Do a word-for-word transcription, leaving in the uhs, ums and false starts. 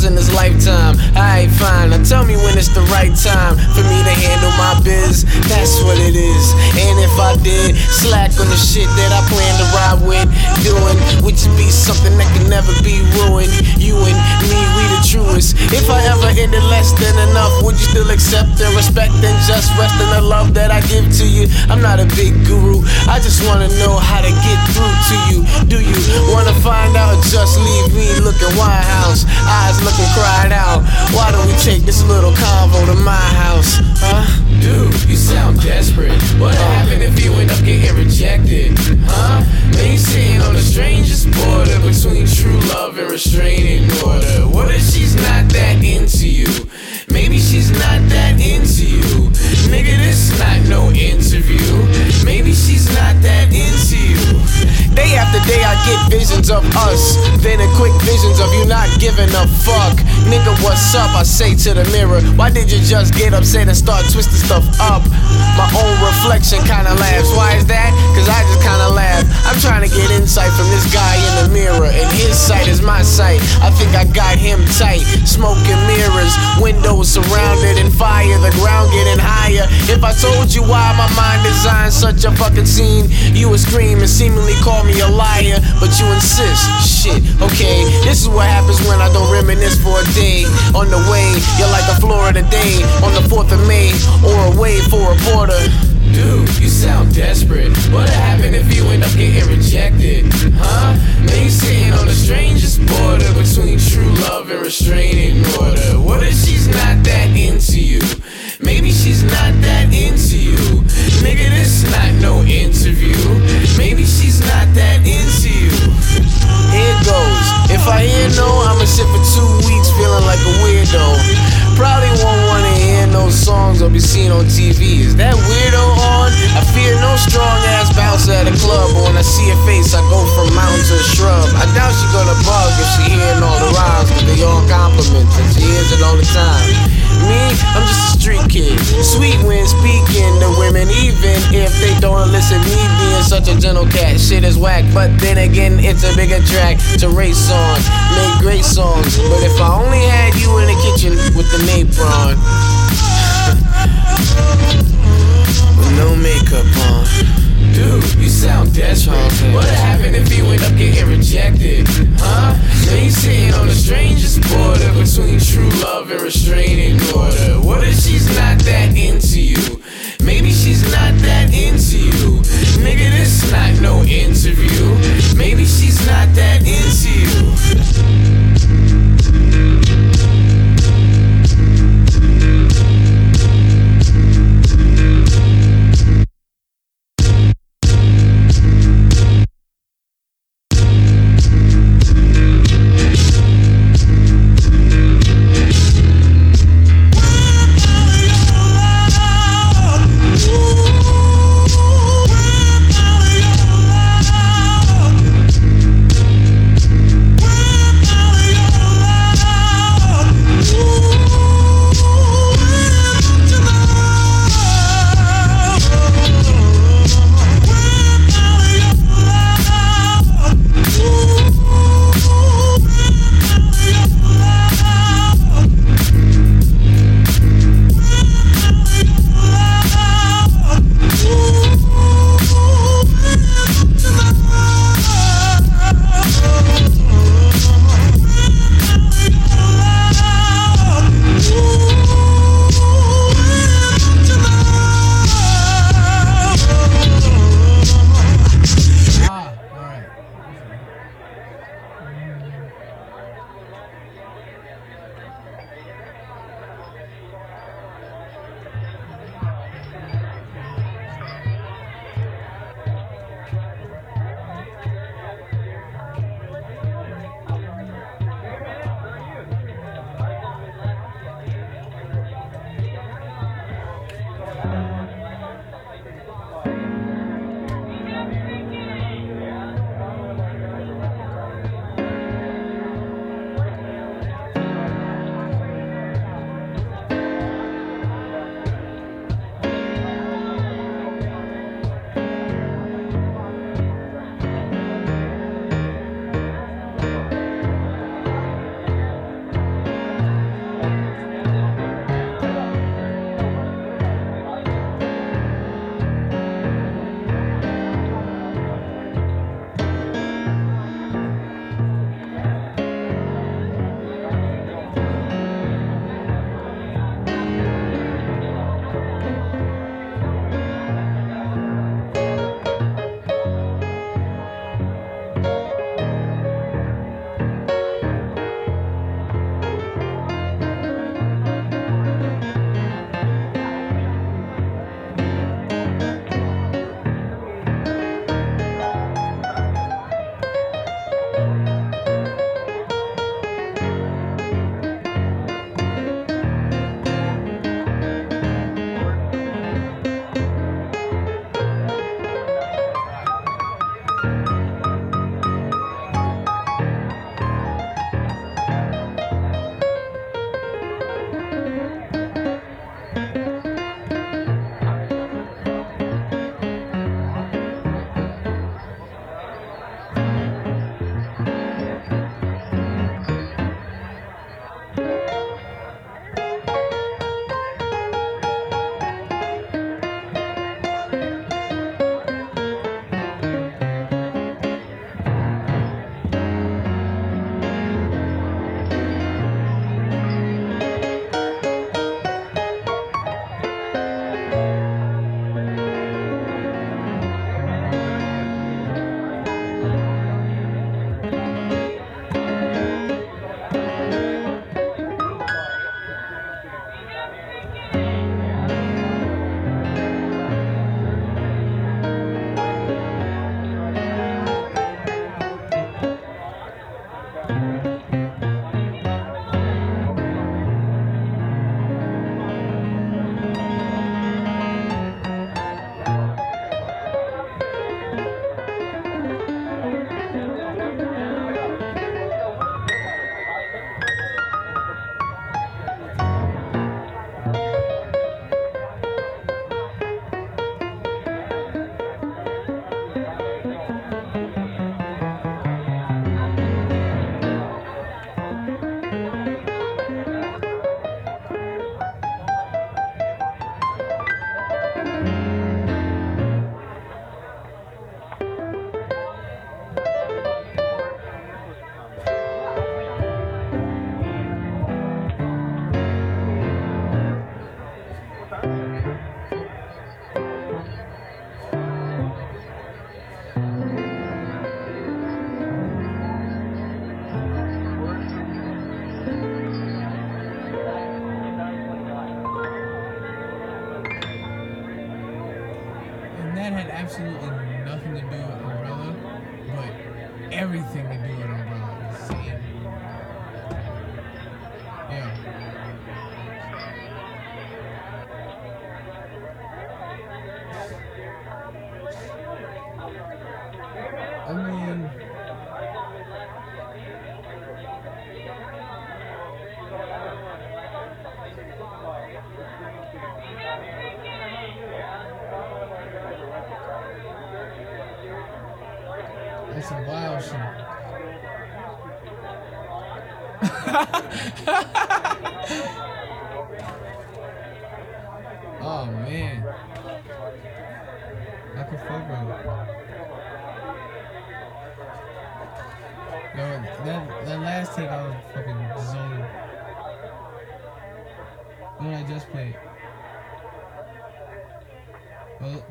once in this lifetime. Alright, fine, now tell me when it's the right time for me to handle my biz. That's what it is. And if I did slack on the shit that I plan to ride with, doing would just be something that can never be ruined. You and me, we the truest. If I ever ended less than enough, would you still accept and respect and just rest in the love that I give to you? I'm not a big guru, I just wanna know how to get through to you. Do you wanna find out or just leave me looking Winehouse, eyes looking cried out? Why don't we take this little convo to my house, huh? Dude, you sound desperate. What happened if you end up getting rejected, huh? Man, you sitting on the strangest border between true love and restraining order. What if she's not that into you? Maybe she's not that into you. Nigga, this not no interview. Maybe she's not that into you. Day after day I get visions of us, then a quick visions of you not giving a fuck. Nigga, what's up? I say to the mirror, why did you just get upset and start twisting stuff up? My own reflection kinda laughs. Why is that? Cause I just kinda laugh. I'm trying to get insight from this guy in the mirror, and his sight is my sight. I think I got him tight. Smoking mirrors, windows surrounded in fire, the ground getting higher. If I told you why my mind designed such a fucking scene, you would scream and seemingly call me a liar, but you insist. Shit, okay, this is what happens when I don't reminisce for a day. On the way, you're like a Florida day on the fourth of May, or away for a border. Dude, you sound desperate. What happened if you end up getting rejected, huh? Man, you sitting on the strangest border between true love and restraining order. What if she's not that into you? Maybe she's not that into you. Nigga, this not no interview. Maybe she's not that into you. Here goes. If I hear no, I'ma sit for two weeks feeling like a weirdo. Probably won't wanna hear no songs or be seen on T V. Is that weirdo on? I fear no strong ass bouncer at a club, but when I see her face, I go from mountain to a shrub. I doubt she gonna bug if she hearing all the rhymes, cause they all compliments and she hears it all the time. Me, I'm just a street kid, sweet when speaking to women, even if they don't listen. Me being such a gentle cat, shit is whack, but then again, it's a bigger track to race on. Make great songs, but if I only had you in the kitchen with the apron, with no makeup on. Dude, you sound desperate. What happened if you end up getting rejected, huh? Man, you sitting on the strangest border between true love and restraining order. What if she's not that into you? Maybe she's not that into you. Nigga, this not no interview. Maybe she's not that into you. that had absolutely nothing to do with Umbrella, but everything to do with Umbrella. Insane. Yeah. I mean, that's some wild shit. Oh man, I can fuck with it. Yo, that that last take I was fucking zoning. The one I just played. Well,